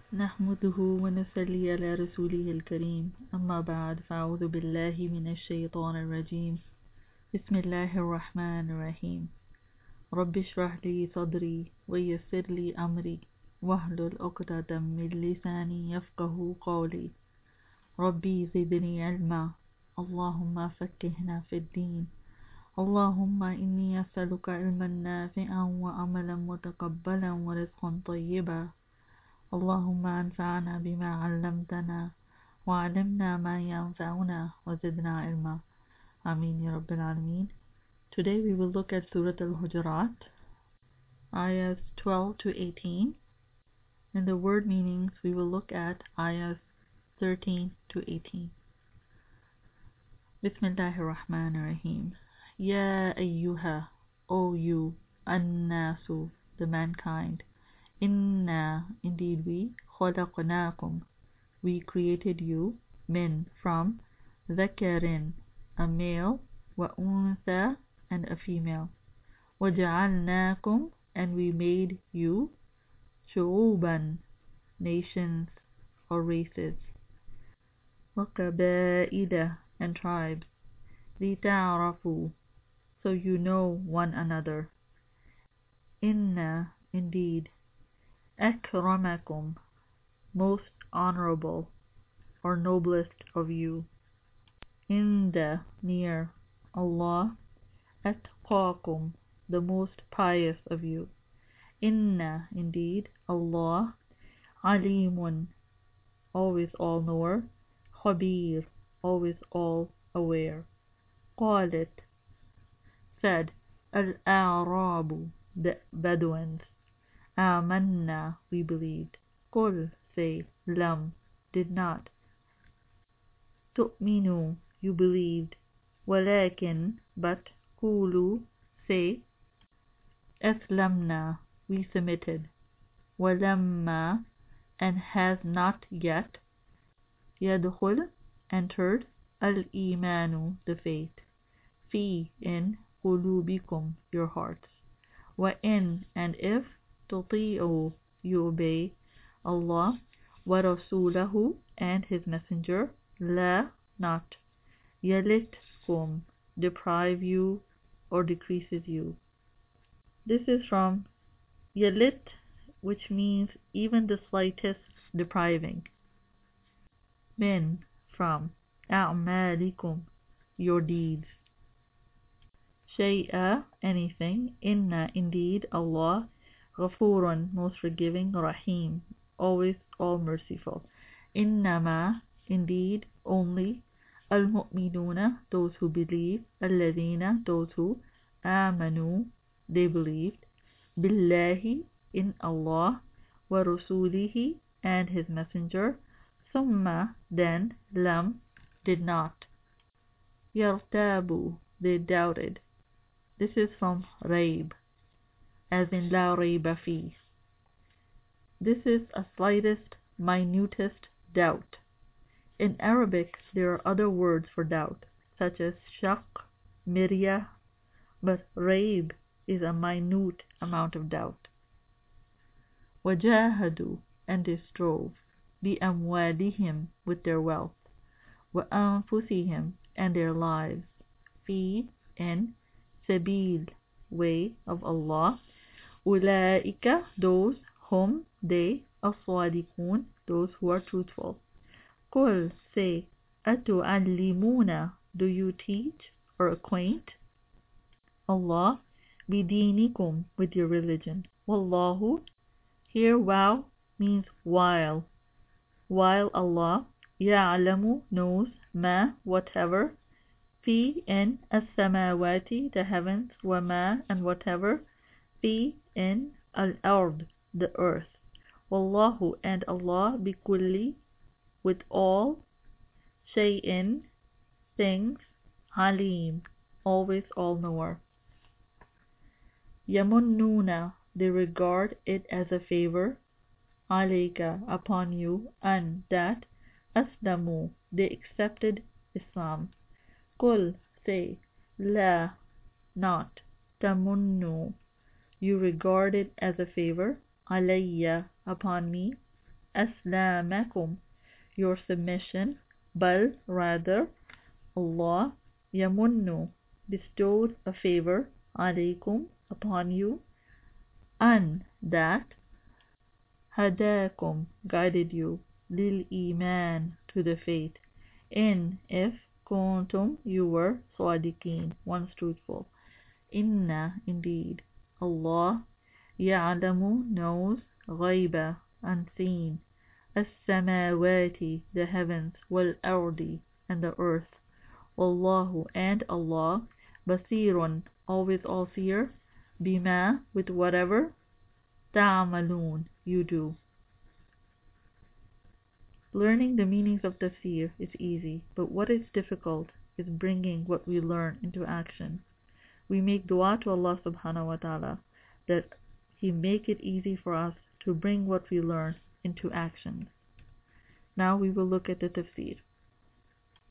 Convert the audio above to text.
نحمده ونصلي على رسوله الكريم أما بعد فأعوذ بالله من الشيطان الرجيم بسم الله الرحمن الرحيم رب اشرح لي صدري ويسر لي أمري واحلل عقدة من لساني يفقه قولي ربي زدني علما اللهم فقهنا في الدين اللهم إني أسألك علما نافعا وعملا متقبلا ورزقا طيبا اللهم انفعنا بما علمتنا وعلمنا ما ينفعنا وزدنا علما Ameen Ya Rabbil Alameen. Today we will look at Surah Al-Hujurat, ayahs 12 to 18. In the word meanings we will look at ayahs 13 to 18. Bismillahir Rahmanir Rahim. Ya ayyuha, O you, an-nasu, the mankind. Inna, indeed we, khalaqnakum, we created you, min, from, dhakarin, a male, wa untha, and a female, wa ja'alnakum, and we made you, shu'uban, nations or races, wa qaba'ila, and tribes, lita'arafu, so you know one another. Inna, indeed, akramakum, most honorable or noblest of you, inda, near, Allah, atqakum, the most pious of you. Inna, indeed, Allah, alimun, always all-knower, khabir, always all-aware. Qalat, said, al-a'rabu, the Bedouins, amanna, we believed. Qul, say, lam, did not. Tu'minu, you believed. Walakin, but, qulu, say, aslamna, we submitted. Walamma, and has not yet, yadkhul, entered, al-imanu, the faith, fi, in, qulubikum, your hearts. Wa in, and if, tuti'u, you obey, Allah, wa rasulahu, and his messenger, la, not, yalitkum, deprive you or decreases you. This is from yalit, which means even the slightest depriving. Min, from, a'malikum, your deeds. Shay'a, anything. Inna, indeed, Allah, ghafurun, most forgiving, rahim, always all merciful. Innama, indeed, only, al-mu'minuna, those who believe, alladhina, those who, amanu, they believed, billahi, in Allah, wa rasulihi, and his messenger, summa, then, lam, did not, yartabu, they doubted. This is from raib, as in la rayba fi. This is a slightest, minutest doubt. In Arabic, there are other words for doubt, such as shak, mirya, but raib is a minute amount of doubt. Wajahadu, and they strove, bi amwalihim, with their wealth, wa anfusihim, and their lives, fi, in, sabil, way of Allah, ulaika, those, hum, they, as-sadiqun, those who are truthful. Qul, say, atu'allimuna, do you teach or acquaint Allah, bidinikum, with your religion. Wallahu, here wow means while Allah, ya'lamu, knows, ma, whatever, fi, in, as-samawati, the heavens, wa ma, and whatever, fi, in, al-ard, the earth. Wallahu, and Allah, bikulli, with all, shay'in, things, alim, always all-knower. Yamunnuna, they regard it as a favor, alayka, upon you, and that, aslamu, they accepted Islam. Qul, say, la, not, tamunnu, you regard it as a favor, alayya, upon me, أسلامكم, your submission, بل rather, Allah يمن, bestowed a favor, عليكم, upon you, أن, that, هداكم, guided you, للإيمان, to the faith, in, if, كنتم, you were, صادقين, once truthful, inna, indeed, Allah, يعلم, knows, غيب, unseen, السماوات, the heavens, والأرض, and the earth, والله, and Allah, بصير, always all-seer, بما, with whatever, تعملون, you do. Learning the meanings of tafsir is easy, but what is difficult is bringing what we learn into action. We make dua to Allah subhanahu wa ta'ala that He make it easy for us to bring what we learn into action. Now we will look at the tafsir.